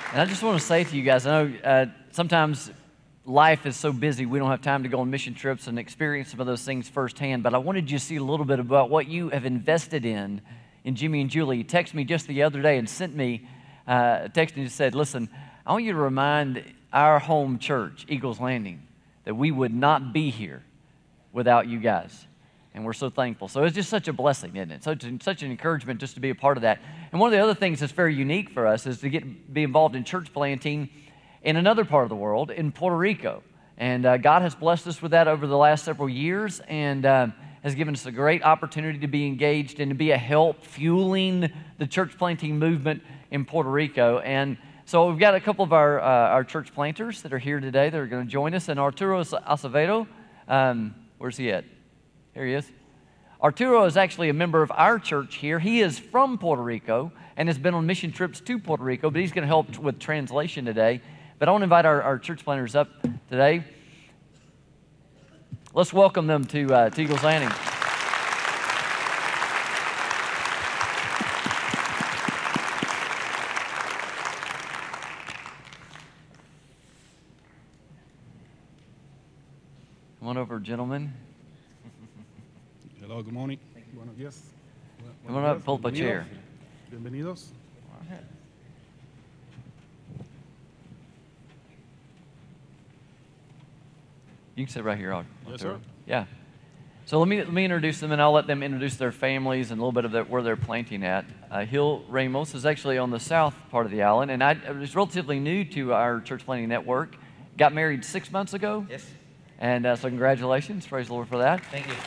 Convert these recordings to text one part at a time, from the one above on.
And I just want to say to you guys, I know sometimes life is so busy we don't have time to go on mission trips and experience some of those things firsthand, but I wanted you to see a little bit about what you have invested in Jimmy and Julie. He texted me just the other day and sent me a text and said, listen, I want you to remind our home church, Eagles Landing, that we would not be here without you guys. And we're so thankful. So it's just such a blessing, isn't it? Such an encouragement just to be a part of that. And one of the other things that's very unique for us is to be involved in church planting in another part of the world, in Puerto Rico. And God has blessed us with that over the last several years and has given us a great opportunity to be engaged and to be a help fueling the church planting movement in Puerto Rico. And so we've got a couple of our church planters that are here today that are going to join us. And Arturo Acevedo, where's he at? Here he is. Arturo is actually a member of our church here. He is from Puerto Rico and has been on mission trips to Puerto Rico, but he's going to help with translation today. But I want to invite our church planters up today. Let's welcome them to Eagles Landing. Come on over, gentlemen. Hello, good morning. Buenos días. Come on up, pull up a chair. Bienvenidos. You can sit right here, Arturo. Yes, sir. Yeah. So let me introduce them, and I'll let them introduce their families and a little bit of where they're planting at. Gil Ramos is actually on the south part of the island, and I was relatively new to our church planting network. Got married 6 months ago. Yes. And so congratulations. Praise the Lord for that. Thank you.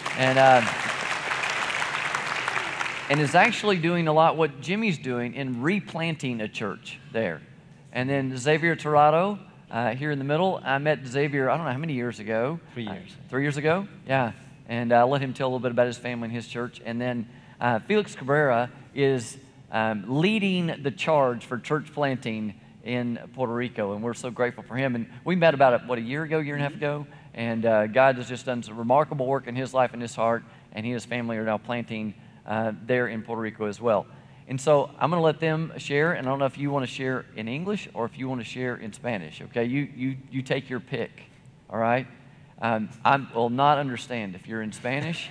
And is actually doing a lot what Jimmy's doing in replanting a church there. And then Xavier Torrado, here in the middle. I met Xavier, I don't know how many years ago. 3 years. 3 years ago? Yeah. And I'll let him tell a little bit about his family and his church. And then Felix Cabrera is leading the charge for church planting in Puerto Rico. And we're so grateful for him. And we met about, a year ago, year and a half ago. And God has just done some remarkable work in his life and his heart. And he and his family are now planting there in Puerto Rico as well. And so I'm going to let them share, and I don't know if you want to share in English or if you want to share in Spanish, okay? You take your pick, all right? I will not understand if you're in Spanish.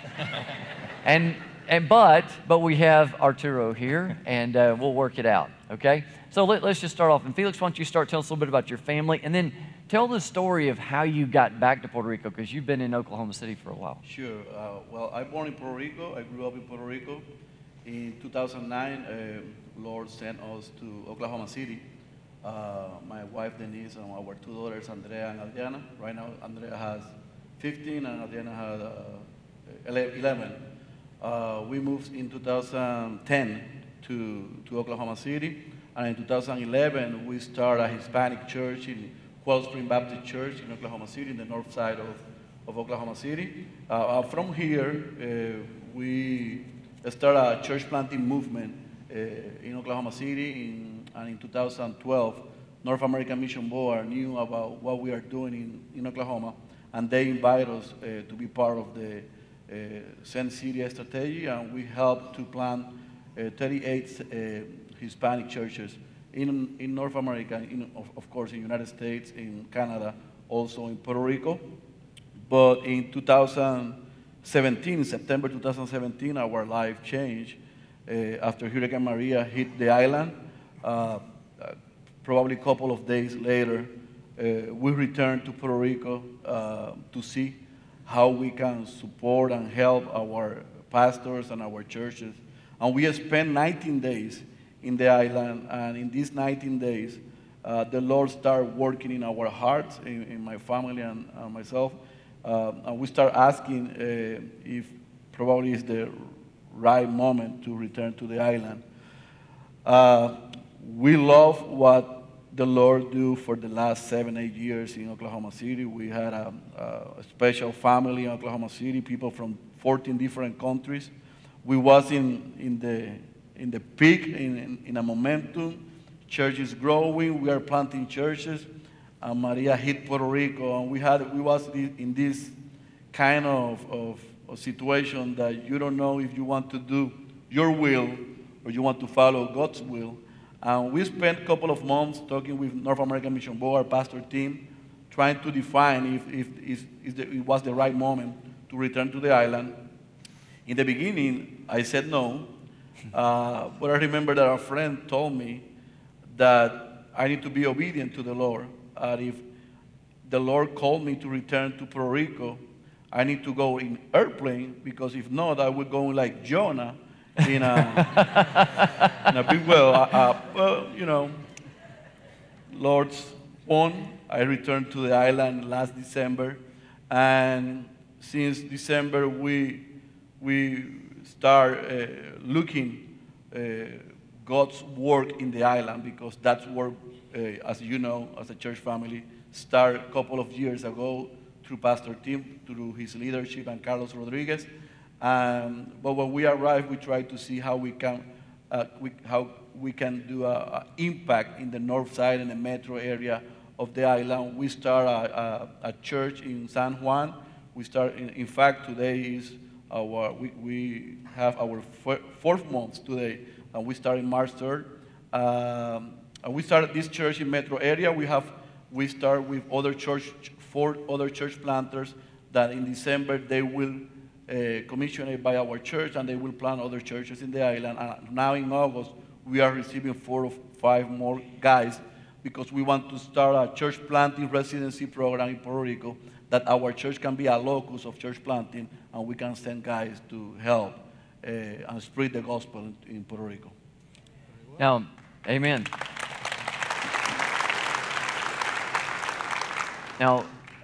But we have Arturo here, and we'll work it out, okay? So let's just start off. And Felix, why don't you start telling us a little bit about your family, and then tell the story of how you got back to Puerto Rico, because you've been in Oklahoma City for a while. Sure. Well, I'm born in Puerto Rico. I grew up in Puerto Rico. In 2009, Lord sent us to Oklahoma City. My wife, Denise, and our two daughters, Andrea and Adriana. Right now, Andrea has 15 and Adriana has 11. We moved in 2010 to Oklahoma City. And in 2011, we started a Hispanic church in Coil Spring Baptist Church in Oklahoma City, in the north side of Oklahoma City. From here, we started a church planting movement in Oklahoma City. And in 2012, North American Mission Board knew about what we are doing in Oklahoma, and they invited us to be part of the Send City strategy, and we helped to plant 38 Hispanic churches in North America, of course, in the United States, in Canada, also in Puerto Rico. But in 2017, September 2017, our life changed after Hurricane Maria hit the island. Probably a couple of days later, we returned to Puerto Rico to see how we can support and help our pastors and our churches. And we spent 19 days in the island, and in these 19 days, the Lord started working in our hearts, in my family and myself, and we start asking if probably is the right moment to return to the island. We love what the Lord do for the last 7-8 years in Oklahoma City. We had a special family in Oklahoma City, people from 14 different countries. We was in the peak, in a momentum. Church is growing. We are planting churches. And Maria hit Puerto Rico, and we was in this kind of situation that you don't know if you want to do your will or you want to follow God's will. And we spent a couple of months talking with North American Mission Board, pastor team, trying to define if it was the right moment to return to the island. In the beginning, I said no, but I remember that a friend told me that I need to be obedient to the Lord. And if the Lord called me to return to Puerto Rico, I need to go in airplane, because if not, I would go like Jonah in a big well. Well, you know, Lord's won. I returned to the island last December, and since December we start looking God's work in the island, because that's work, as you know, as a church family, started a couple of years ago through Pastor Tim, through his leadership, and Carlos Rodriguez. But when we arrived, we tried to see how we can do an impact in the north side and the metro area of the island. We start a church in San Juan. We start, in fact, today is we have our fourth month today, and we start in March 3rd. And we started this church in metro area. We start with four other church planters that in December they will commission it by our church, and they will plant other churches in the island. And now in August, we are receiving 4 or 5 more guys, because we want to start a church planting residency program in Puerto Rico, that our church can be a locus of church planting, and we can send guys to help and spread the gospel in Puerto Rico. Now, amen. Now,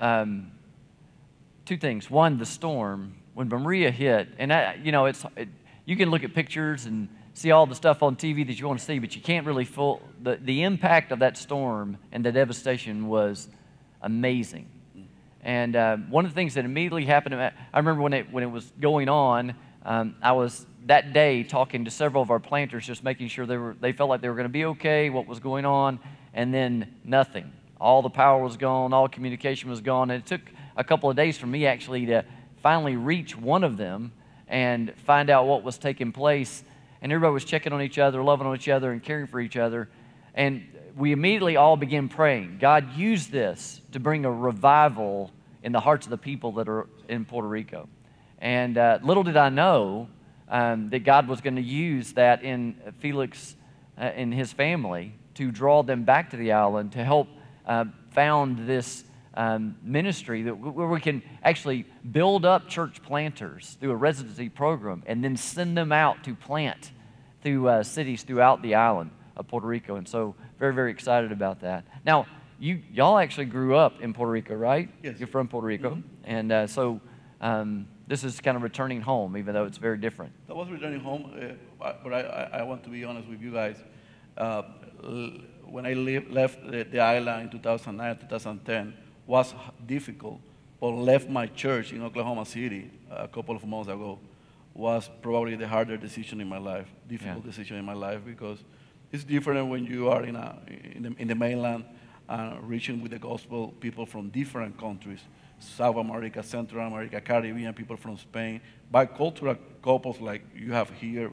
2 things. One, the storm. When Maria hit, and you can look at pictures and see all the stuff on TV that you want to see, but you can't really the impact of that storm and the devastation was amazing. And one of the things that immediately happened, I remember when it was going on, I was that day talking to several of our planters, just making sure they felt like they were going to be okay, what was going on, and then nothing. All the power was gone, all communication was gone, and it took a couple of days for me actually to finally reach one of them and find out what was taking place. And everybody was checking on each other, loving on each other, and caring for each other. And we immediately all began praying. God used this to bring a revival in the hearts of the people that are in Puerto Rico. And little did I know that God was going to use that in Felix and his family to draw them back to the island to help found this ministry where we can actually build up church planters through a residency program and then send them out to plant through cities throughout the island of Puerto Rico. And so very, very excited about that. Now, y'all actually grew up in Puerto Rico, right? Yes. You're from Puerto Rico. Mm-hmm. And so this is kind of returning home, even though it's very different. That was returning home, but I want to be honest with you guys. When I left the island in 2009, 2010, was difficult, but left my church in Oklahoma City a couple of months ago was probably the harder decision in my life, difficult decision in my life, because it's different when you are in the mainland reaching with the gospel people from different countries, South America, Central America, Caribbean, people from Spain, bicultural couples like you have here,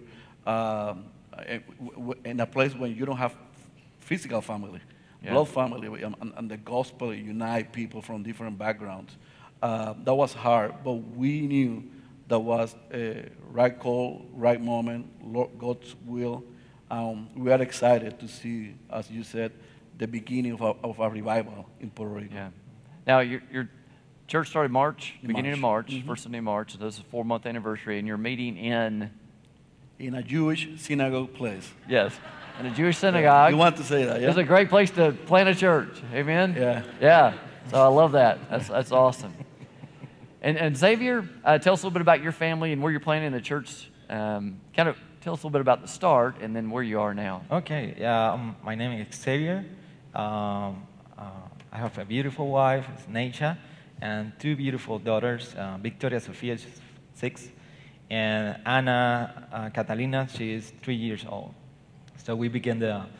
in a place where you don't have physical family. Blood family, and the gospel unite people from different backgrounds. That was hard, but we knew that was a right call, right moment, God's will. We are excited to see, as you said, the beginning of a revival in Puerto Rico. Yeah. Now, your church started beginning of March, Mm-hmm. first Sunday of March. So this is a 4-month anniversary, and you're meeting in a Jewish synagogue place. Yes. In a Jewish synagogue. You want to say that, yeah? It's a great place to plant a church. Amen? Yeah. Yeah. So I love that. That's awesome. And Xavier, tell us a little bit about your family and where you're planting the church. Kind of tell us a little bit about the start and then where you are now. Okay. My name is Xavier. I have a beautiful wife, it's Neisha, and 2 beautiful daughters, Victoria Sofia, she's 6, and Ana Catalina, she is 3 years old. So we began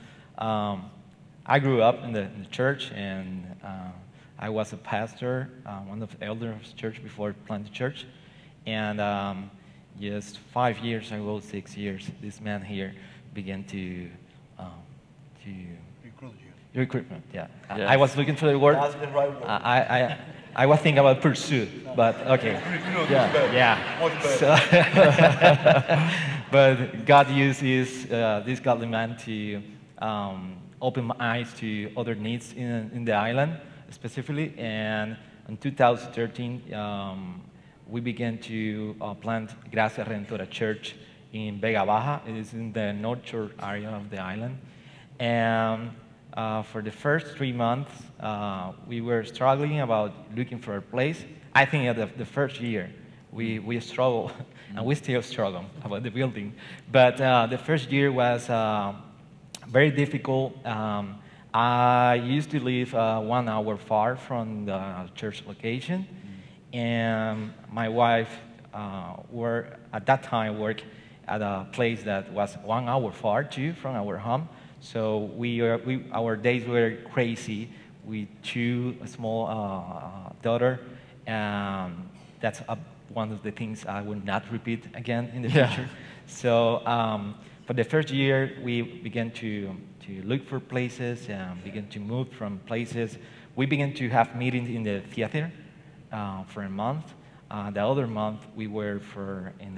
I grew up in the church, and I was a pastor, one of the elders of the church before planting the church. And just 5 years ago, 6 years, this man here began to recruitment. Yeah. Yeah. I was looking for the word. That's the right word. I was thinking about pursue, but okay. Recruit is Yeah. better. Yeah. Much better. But God uses this godly man to open my eyes to other needs in the island specifically. And in 2013, we began to plant Gracia Redentora Church in Vega Baja. It is in the North Shore area of the island. And for the first 3 months, we were struggling about looking for a place. I think at the first year, we struggled, and we still struggle about the building. But the first year was very difficult. I used to live 1 hour far from the church location, and my wife at that time worked at a place that was 1 hour far too from our home. So our days were crazy. We two a small daughter, and that's one of the things I would not repeat again in the future. So for the first year, we began to look for places and began to move from places. We began to have meetings in the theater for a month. The other month, we were in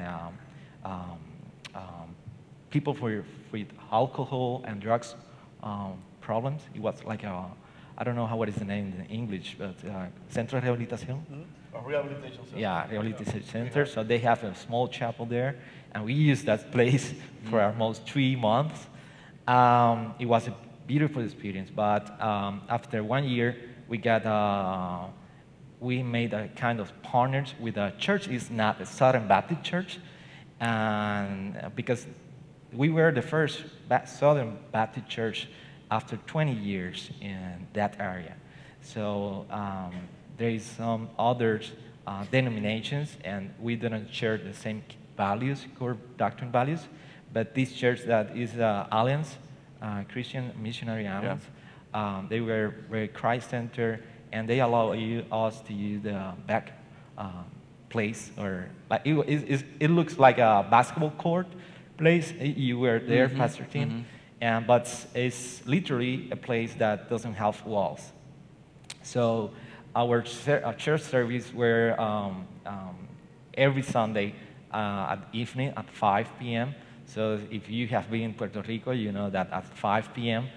people with alcohol and drugs problems. It was like I don't know what is the name in English, but Centro de Rehabilitación. A rehabilitation center. Yeah, rehabilitation center. So they have a small chapel there, and we used that place for almost 3 months. It was a beautiful experience, but after 1 year, we made a kind of partners with a church. It's not a Southern Baptist church, and because we were the first Southern Baptist church after 20 years in that area. So there is some other denominations, and we didn't share the same values, core doctrine values. But this church that is Alliance, Christian Missionary Alliance, they were very Christ-centered, and they allow us to use the back place, or like it looks like a basketball court place. You were there, Pastor Tim, but it's literally a place that doesn't have walls. So our church service were every Sunday at evening at 5 p.m. So if you have been in Puerto Rico, you know that at 5 p.m.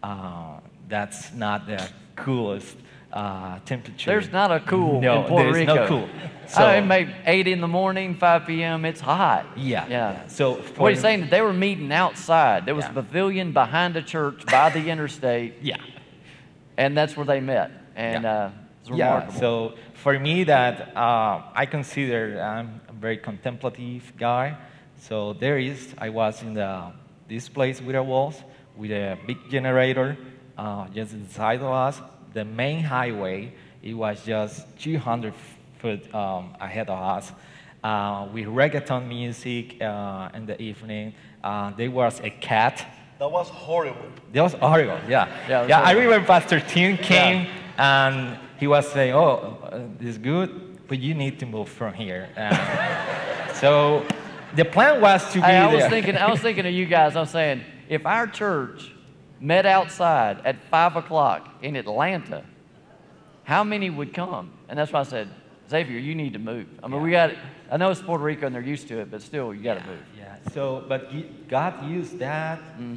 That's not the coolest temperature. There's not a cool No, in Puerto there's Rico. no cool. So it may 8 in the morning, 5 p.m. It's hot. Yeah. So What he's saying that they were meeting outside. There was a Yeah. pavilion behind the church by the interstate, Yeah. and that's where they met. And it's remarkable. Yeah, so for me that I consider I'm a very contemplative guy. So I was in this place with the walls, with a big generator just inside of us. The main highway, it was just 200 foot ahead of us. With reggaeton music in the evening. There was a cat. That was horrible. That was horrible, yeah. Yeah, it was I horrible. remember Pastor Tim came and he was saying, this is good, but you need to move from here. So the plan was to be Hey, there. I was thinking of you guys. I was saying, if our church met outside at 5 o'clock in Atlanta, how many would come? And that's why I said, Xavier, you need to move. I mean, I know it's Puerto Rico and they're used to it, but still, you got to move. Yeah. So, but God used that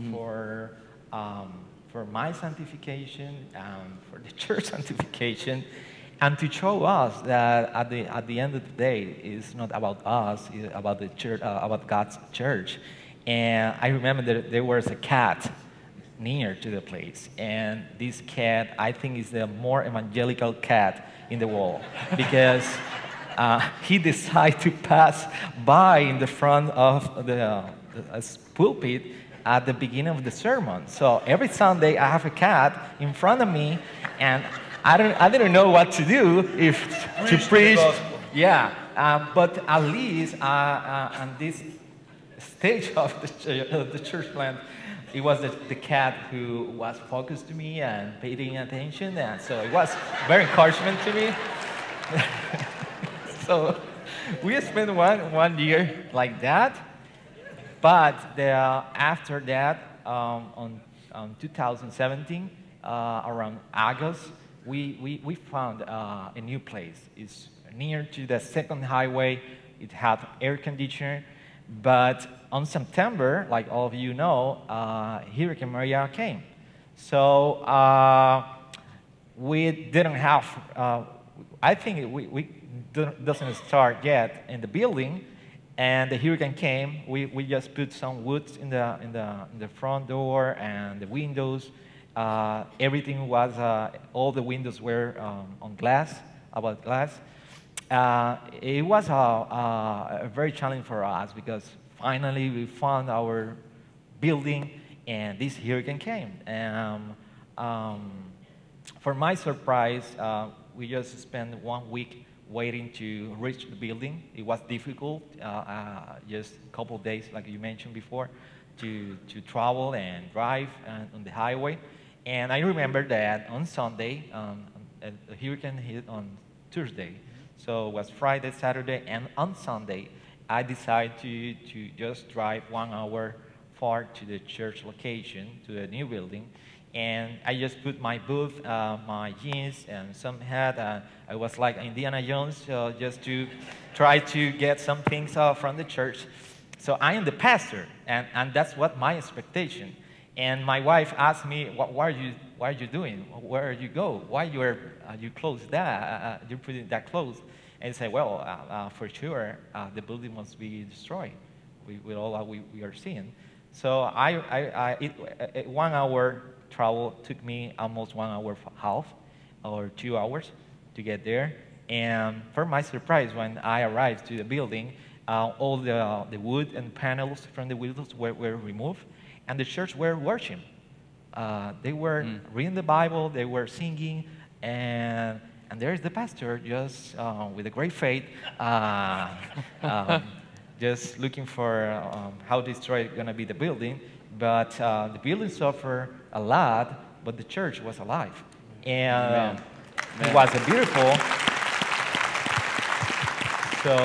for my sanctification and for the church sanctification, and to show us that at the end of the day, it's not about us; it's about the church, about God's church. And I remember that there was a cat near to the place, and this cat, I think, is the more evangelical cat in the world because. He decided to pass by in the front of the pulpit at the beginning of the sermon. So every Sunday I have a cat in front of me, and I didn't know what to do to preach. Yeah, but at least on this stage of the church plant, it was the cat who was focused to me and paying attention, and so it was very encouragement to me. So we spent one year like that, but after that, on 2017, around August, we found a new place. It's near to the second highway. It had air conditioner. But on September, like all of you know, Hurricane Maria came. So we didn't have, I think we doesn't start yet in the building. And the hurricane came. We just put some wood in the front door and the windows. Everything was, all the windows were on glass, about glass. It was a very challenging for us because finally we found our building and this hurricane came. For my surprise, we just spent 1 week waiting to reach the building. It was difficult, just a couple of days, like you mentioned before, to travel and drive on the highway. And I remember that on Sunday, the hurricane hit on Tuesday. So it was Friday, Saturday, and on Sunday, I decided to just drive 1 hour far to the church location, to the new building. And I just put my boots, my jeans, and some hat. I was like Indiana Jones, just to try to get some things from the church. So I am the pastor, and that's what my expectation. And my wife asked me, "What are you doing? Where you go? Why you close that? You put it that close?" And I say, "Well, for sure, the building must be destroyed. With all that we are seeing." So 1 hour travel took me almost 1 hour half or 2 hours to get there. And for my surprise, when I arrived to the building, all the wood and panels from the windows were removed, and the church were worshiping. They were reading the Bible, they were singing, and there's the pastor just with a great faith, just looking for how destroyed going to be the building. But the building suffered a lot, but the church was alive. And it was a beautiful. So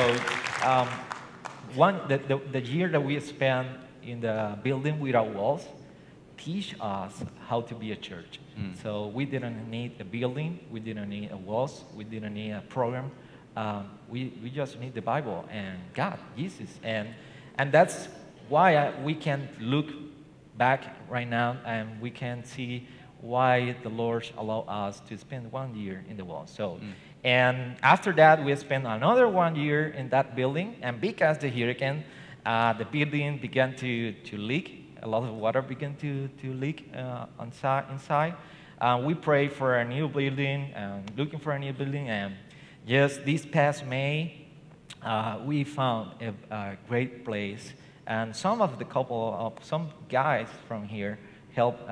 the year that we spent in the building without walls teach us how to be a church. So we didn't need a building, we didn't need a walls, we didn't need a program. We just need the Bible and God, Jesus. And that's why we can look back right now and we can see why the Lord allowed us to spend 1 year in the wall. So, and after that, we spent another 1 year in that building. And because the hurricane, the building began to leak. A lot of water began to leak inside. We prayed for a new building, looking for a new building. And just this past May, we found a great place. And some guys from here helped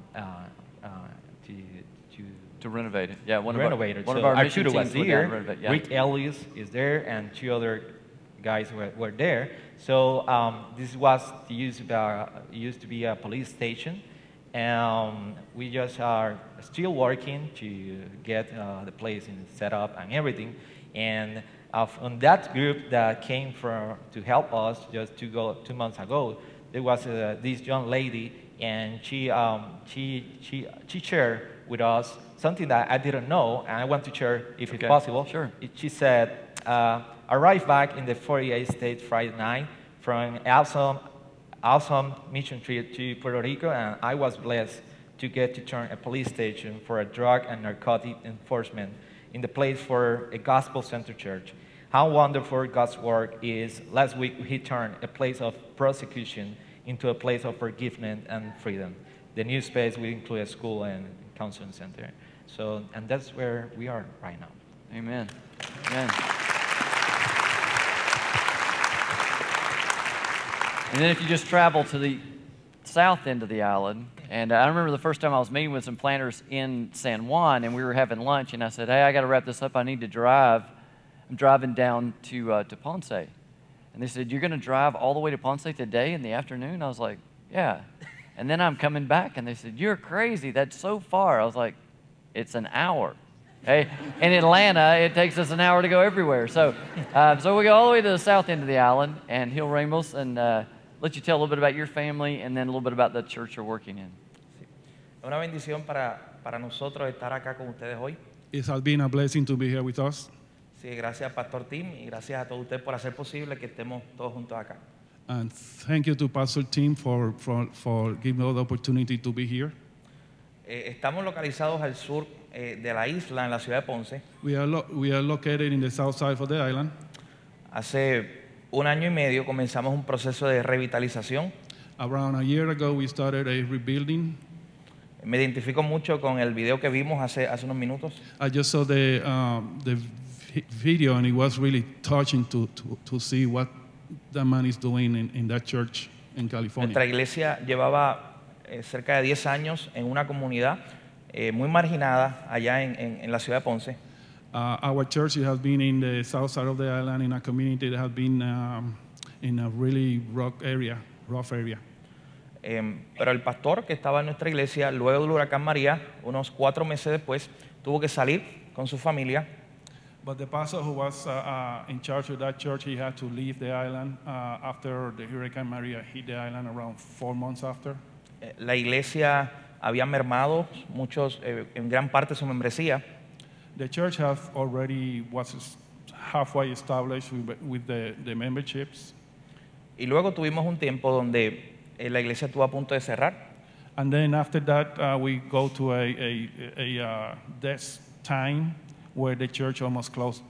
to renovate it. Yeah, one of so our mission Arturo teams was there. renovate, yeah. Rick Ellis is there, and 2 other guys were there. So this used to be a police station, and we just are still working to get the place set up and everything. And on that group that came to help us just 2 months ago, there was this young lady, and she shared with us something that I didn't know, and I want to share if it's possible. Sure. She said, arrived back in the 48 states Friday night from awesome mission trip to Puerto Rico, and I was blessed to get to turn a police station for a drug and narcotic enforcement in the place for a gospel-centered church. How wonderful God's work is. Last week, He turned a place of persecution into a place of forgiveness and freedom. The new space will include a school and counseling center. So, and that's where we are right now. Amen. Amen. And then if you just travel to the south end of the island, and I remember the first time I was meeting with some planters in San Juan, and we were having lunch, and I said, "Hey, I got to wrap this up. I need to drive. I'm driving down to Ponce." And they said, "You're going to drive all the way to Ponce today in the afternoon?" I was like, "Yeah." And then I'm coming back, and they said, "You're crazy. That's so far." I was like, "It's an hour." Hey, in Atlanta, it takes us an hour to go everywhere. So we go all the way to the south end of the island, and Hill Ramos, and let you tell a little bit about your family, and then a little bit about the church you're working in. Es una bendición para nosotros estar acá con ustedes hoy. It has been a blessing to be here with us. Sí, gracias Pastor Tim y gracias a todos ustedes por hacer posible que estemos todos juntos acá. And thank you to Pastor Tim for giving us the opportunity to be here. Estamos localizados al sur de la isla, en la ciudad de Ponce. We are located in the south side of the island. Hace 1 año y medio comenzamos un proceso de revitalización. Around a year ago, we started a rebuilding. Me identifico mucho con el video que vimos hace unos minutos. I just saw the video, and it was really touching to see what that man is doing in that church in California. Nuestra iglesia llevaba cerca de 10 años en una comunidad muy marginada allá en la ciudad de Ponce. Our church has been in the south side of the island in a community that has been in a really rough area. Pero el pastor que estaba en nuestra iglesia, luego del huracán María, unos 4 meses después, tuvo que salir con su familia. But the pastor who was in charge of that church, he had to leave the island after the Hurricane Maria hit the island around 4 months after. La iglesia había mermado en gran parte su membresía. The church was halfway established with the memberships. Y luego tuvimos un tiempo donde la iglesia estuvo a punto de cerrar. And then after that, we go to a death time where the church almost closed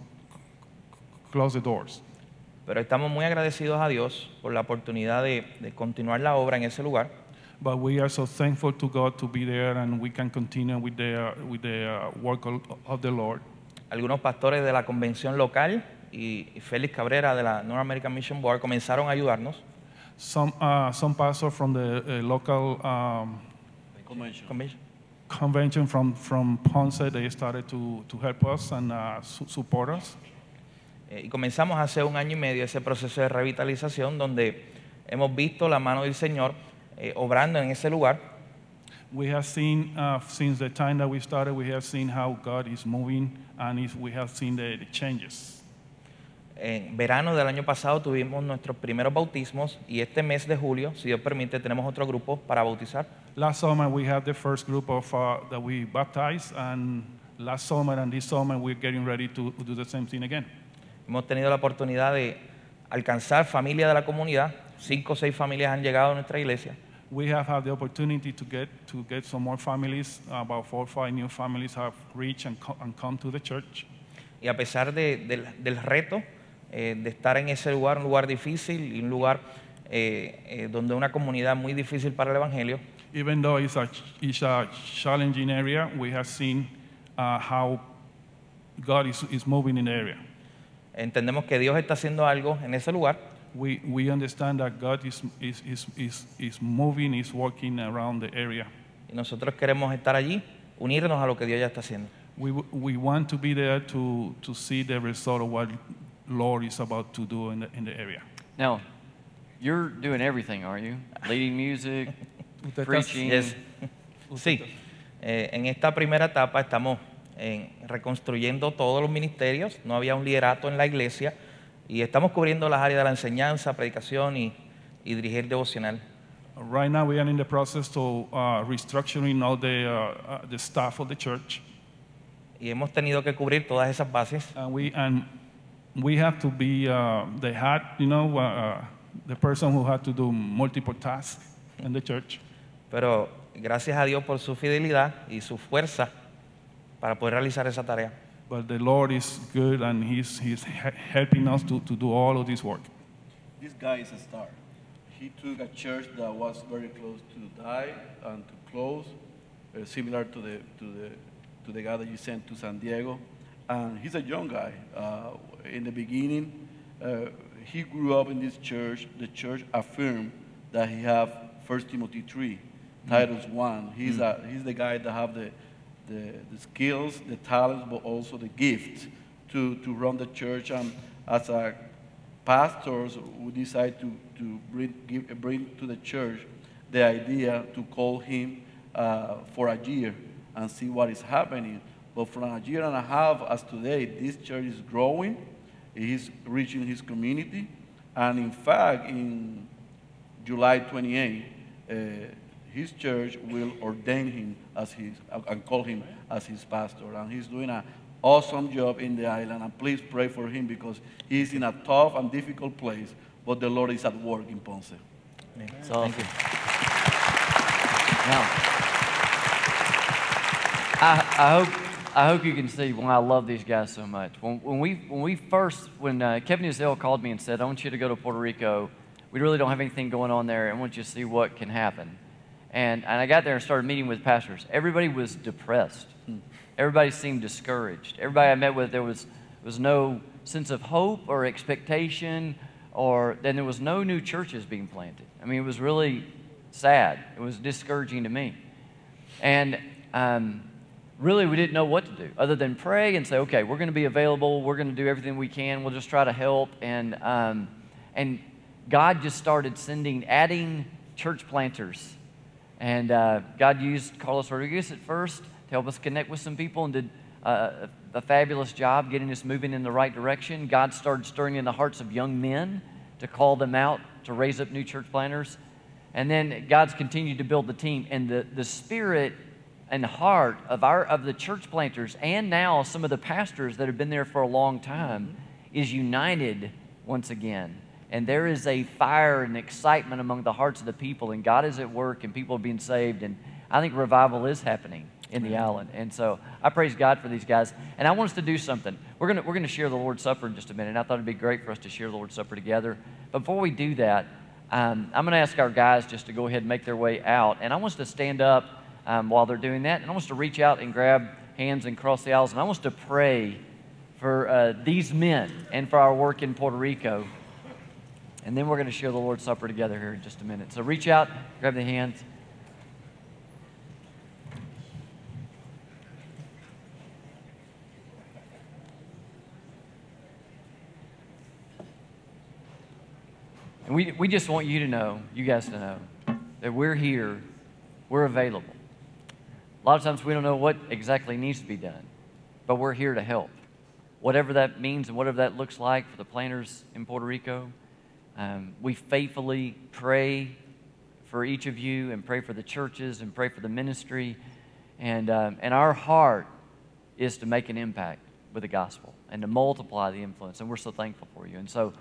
the doors. Pero estamos muy agradecidos a Dios por la oportunidad de continuar la obra en ese lugar. But we are so thankful to God to be there, and we can continue with the work of the Lord. Algunos pastores de la convención local y Félix Cabrera de la North American Mission Board comenzaron a ayudarnos. Some pastors from the local Convention. convention from Ponce, they started to help us and support us. Y comenzamos hace 1 año y medio ese proceso de revitalización donde hemos visto la mano del Señor obrando en ese lugar. We have seen, since the time that we started, we have seen how God is moving, and we have seen the changes. En verano del año pasado tuvimos nuestros primeros bautismos y este mes de julio, si Dios permite, tenemos otro grupo para bautizar. Last summer, we had the first group that we baptized, and last summer and this summer, we're getting ready to do the same thing again. Hemos tenido la oportunidad de alcanzar familias de la comunidad. 5 o 6 familias han llegado a nuestra iglesia. We have had the opportunity to get some more families. About 4 or 5 new families have reached and come to the church. Y a pesar del reto de estar en ese lugar, un lugar difícil y un lugar donde una comunidad muy difícil para el evangelio, Even though it's a challenging area, we have seen how God is moving in the area. entendemos que Dios está haciendo algo en ese lugar. We understand that God is moving, is working around the area. Y nosotros queremos estar allí, unirnos a lo que Dios ya está haciendo. We want to be there to see the result of what Lord is about to do in the area. Now, you're doing everything, aren't you? Leading music, preaching. Yes. Sí, en esta primera etapa estamos reconstruyendo todos los ministerios. No había un liderato en la iglesia y estamos cubriendo las áreas de la enseñanza, predicación y dirigir devocional. Right now, we are in the process of restructuring all the staff of the church. Y hemos tenido que cubrir todas esas bases. And we have to be the head, the person who had to do multiple tasks in the church. Pero gracias a Dios por su fidelidad y su fuerza para poder realizar esa tarea. But the Lord is good, and He's helping us to do all of this work. This guy is a star. He took a church that was very close to die and to close, similar to the guy that you sent to San Diego. And he's a young guy. In the beginning, he grew up in this church. The church affirmed that he have 1 Timothy 3, Titus 1. He's the guy that have the skills, the talents, but also the gift to run the church. And as a pastors, we decide to bring to the church the idea to call him for a year and see what is happening. But from a year and a half as today, this church is growing. He's reaching his community. And in fact, in July 28, his church will ordain him as his, and call him as his pastor. And he's doing an awesome job in the island. And please pray for him because he's in a tough and difficult place, but the Lord is at work in Ponce. It's awesome. Now, I hope you can see why I love these guys so much. When Kevin Uzell called me and said, I want you to go to Puerto Rico, we really don't have anything going on there, I want you to see what can happen. And I got there and started meeting with pastors. Everybody was depressed. Everybody seemed discouraged. Everybody I met with, there was no sense of hope or expectation, then there was no new churches being planted. I mean, it was really sad. It was discouraging to me. And really, we didn't know what to do other than pray and say, okay, we're going to be available. We're going to do everything we can. We'll just try to help. And God just started adding church planters. And God used Carlos Rodriguez at first to help us connect with some people and did a fabulous job getting us moving in the right direction. God started stirring in the hearts of young men to call them out to raise up new church planters. And then God's continued to build the team. And the spirit and heart of the church planters and now some of the pastors that have been there for a long time is united once again. And there is a fire and excitement among the hearts of the people, and God is at work, and people are being saved, and I think revival is happening in the island. And so I praise God for these guys. And I want us to do something. We're gonna share the Lord's Supper in just a minute, and I thought it'd be great for us to share the Lord's Supper together. But before we do that, I'm gonna ask our guys just to go ahead and make their way out, and I want us to stand up while they're doing that, and I want us to reach out and grab hands and cross the aisles, and I want us to pray for these men and for our work in Puerto Rico. And then we're going to share the Lord's Supper together here in just a minute. So reach out, grab the hands. And we just want you to know, you guys to know, that we're here, we're available. A lot of times we don't know what exactly needs to be done, but we're here to help. Whatever that means and whatever that looks like for the planters in Puerto Rico, we faithfully pray for each of you and pray for the churches and pray for the ministry. And our heart is to make an impact with the gospel and to multiply the influence. And we're so thankful for you. And so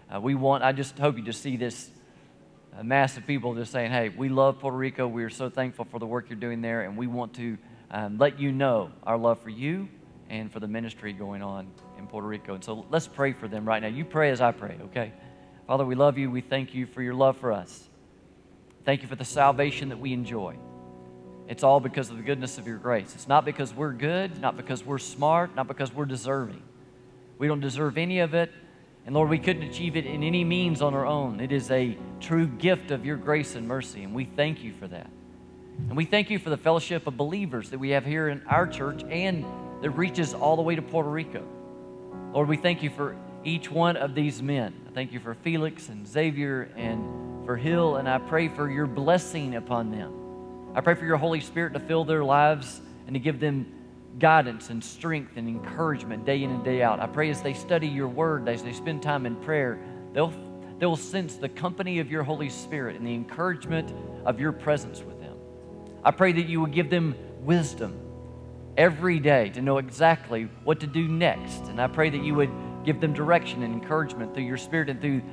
I just hope you just see this mass of people just saying, hey, we love Puerto Rico. We are so thankful for the work you're doing there. And we want to let you know our love for you and for the ministry going on in Puerto Rico. And so let's pray for them right now. You pray as I pray, okay? Father, we love you. We thank you for your love for us. Thank you for the salvation that we enjoy. It's all because of the goodness of your grace. It's not because we're good, not because we're smart, not because we're deserving. We don't deserve any of it. And Lord, we couldn't achieve it in any means on our own. It is a true gift of your grace and mercy, and we thank you for that. And we thank you for the fellowship of believers that we have here in our church and that reaches all the way to Puerto Rico. Lord, we thank you for each one of these men. I thank you for Felix and Xavier and for Hill, and I pray for your blessing upon them. I pray for your Holy Spirit to fill their lives and to give them guidance and strength and encouragement day in and day out. I pray as they study your word, as they spend time in prayer, they'll sense the company of your Holy Spirit and the encouragement of your presence with them. I pray that you would give them wisdom every day to know exactly what to do next. And I pray that you would give them direction and encouragement through your Spirit and through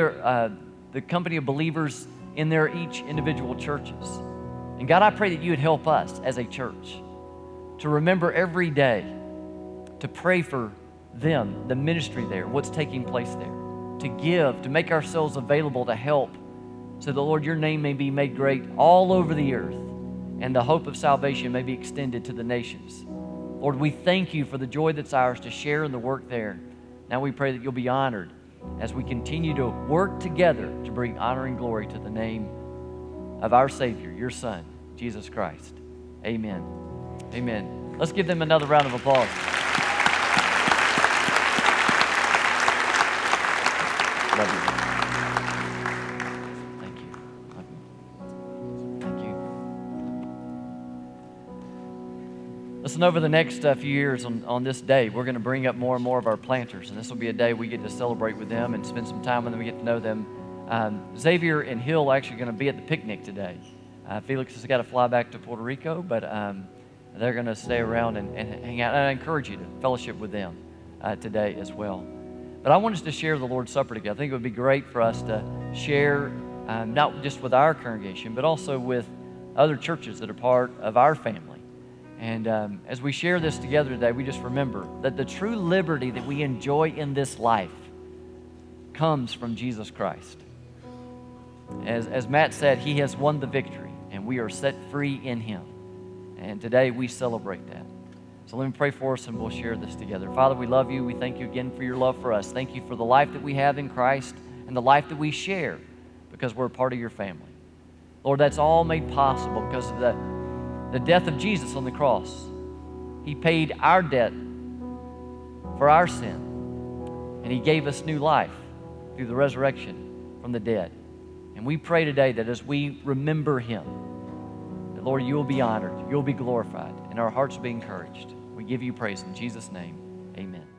the company of believers in their each individual churches. And God, I pray that you would help us as a church to remember every day to pray for them, the ministry there, what's taking place there, to give, to make ourselves available to help so that, Lord, your name may be made great all over the earth and the hope of salvation may be extended to the nations. Lord, we thank you for the joy that's ours to share in the work there. Now we pray that you'll be honored as we continue to work together to bring honor and glory to the name of our Savior, your Son, Jesus Christ. Amen. Amen. Let's give them another round of applause. Love you. Thank you. Love you. Thank you. Listen, over the next few years on this day, we're going to bring up more and more of our planters, and this will be a day we get to celebrate with them and spend some time with them, we get to know them. Xavier and Hill are actually going to be at the picnic today. Felix has got to fly back to Puerto Rico, but they're going to stay around and hang out. And I encourage you to fellowship with them today as well. But I want us to share the Lord's Supper together. I think it would be great for us to share not just with our congregation, but also with other churches that are part of our family. And as we share this together today, we just remember that the true liberty that we enjoy in this life comes from Jesus Christ. As Matt said, He has won the victory, and we are set free in Him. And today we celebrate that. So let me pray for us, and we'll share this together. Father, we love you. We thank you again for your love for us. Thank you for the life that we have in Christ and the life that we share because we're a part of your family. Lord, that's all made possible because of the death of Jesus on the cross. He paid our debt for our sin, and He gave us new life through the resurrection from the dead. And we pray today that as we remember Him, that, Lord, you will be honored, you will be glorified, and our hearts will be encouraged. We give you praise in Jesus' name. Amen.